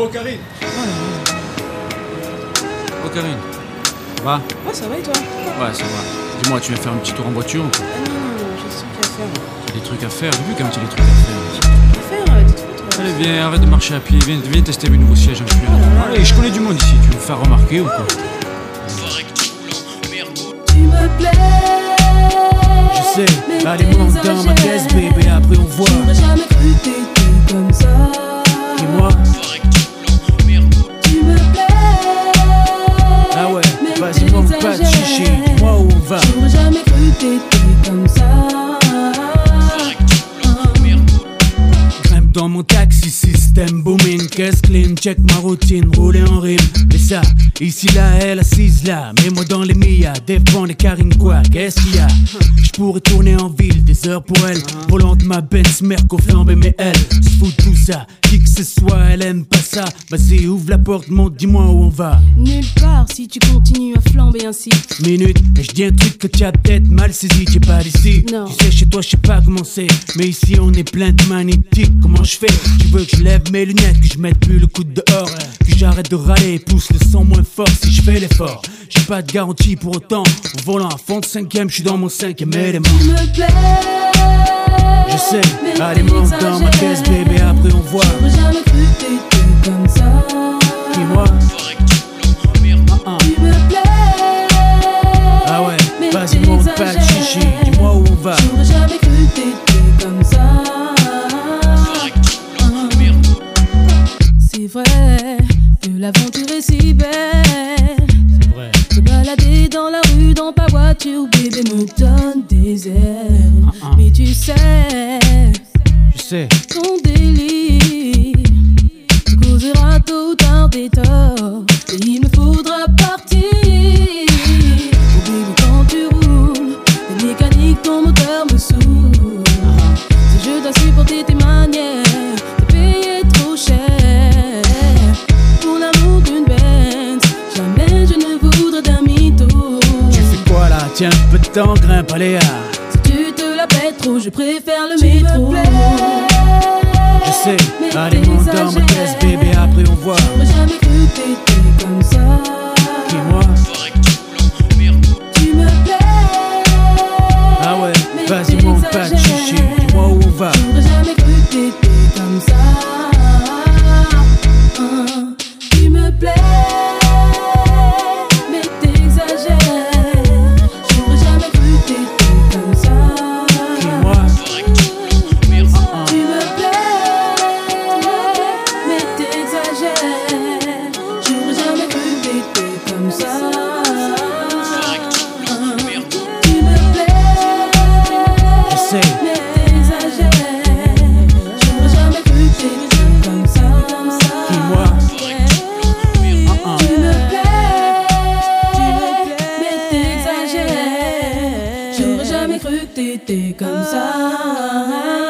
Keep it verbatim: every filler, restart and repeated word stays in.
Oh Karine. Oh Karine. Ça va? Ouais, ça va et toi? Ouais, ça va. Dis-moi, tu viens faire un petit tour en voiture ou quoi? Ah non, non, j'ai des trucs à faire. T'as des trucs à faire? J'ai vu comme tu as des trucs à faire. À faire, euh, des trucs, toi. Allez, viens, arrête de marcher à pied. Viens, viens tester mes nouveaux sièges en cuir. Oh là là. Allez, je connais du monde ici. Tu veux me faire remarquer ou quoi? Tu me plais. Je sais, allez monte dans ma caisse bébé, après on voit. J'aurais jamais cru que t'étais comme ça. Et moi, Tu me plais. ah ouais, Mais vas-y monte pas de chichi, t'exagères. dis-moi où on va. J'aurais jamais cru que t'étais comme ça. Grimpe dans mon taxi, système booming, caisse clean, check ma routine, rouler en rime. Mais ça, ici là, elle assise là, mets-moi dans les Mia, défends les Karine quoi, qu'est-ce qu'il y a? J'pourrais tourner en ville, des heures pour elle, volant de ma Benz, Merco flambé, mais elle se fout de tout ça, qui que ce soit, elle aime pas ça. Vas-y, ouvre la porte, monte, dis-moi où on va. Nulle part si tu continues à flamber ainsi. Minute, et je dis un truc que tu as peut-être mal saisi, t'es pas d'ici. Non. Tu sais, chez toi, je sais pas comment c'est, mais ici on est plein de magnétiques. Comment je fais? Tu veux que je lève mes lunettes, que je mette plus le coude dehors, que j'arrête de râler, pousse le son moins fort si je fais l'effort. J'ai pas de garantie pour autant, au volant à fond de cinquième, je suis dans mon cinquième élément. Tu me plais. Je sais, Mais allez monte dans ma caisse bébé, après on voit. J'aurais jamais cru que t'étais comme ça. Dis-moi, ah, ah. Tu me plais. Ah ouais, Mais vas-y monte pas de chichi, dis-moi où on va. J'aurais jamais cru que t'étais comme ça. C'est vrai que l'aventure est si belle. C'est vrai. Se balader dans la rue, dans ta voiture, bébé me donne des ailes. Ah, ah. Mais tu sais, Je sais, ton délire te causera tôt ou tard des torts. Et il me faudra partir. Oh bébé, quand tu roules, les mécaniques, ton moteur me saoule. Si je dois supporter tes manières, te payer trop cher. Pour l'amour d'une Benz, jamais je ne voudrais d'un mytho. tu fais quoi là? Tiens un peu de temps, grimpe, allez ah. Si tu te la pètes trop, je préfère le métro. Je sais, allez monte dans ma caisse bébé, après on voit. J'aurais jamais cru que t'étais comme ça. Dis-moi, Tu me plais. ah ouais, Mais vas-y monte pas de chichi, t'exagères. dis-moi où on va. J'aurais jamais cru que t'étais comme ça. Hein, Tu me plais. Mais t'exagères. J'aurais jamais cru que t'étais comme ça. Dis-moi, Tu me plais. Mais t'exagères. J'aurais jamais cru que t'étais comme ça. Tu me plais. je sais, Mais t'exagères. J'aurais jamais cru que t'étais comme ça. dis-moi, ah, Tu me plais. Mais t'exagères. J'aurais jamais cru que t'étais comme ça.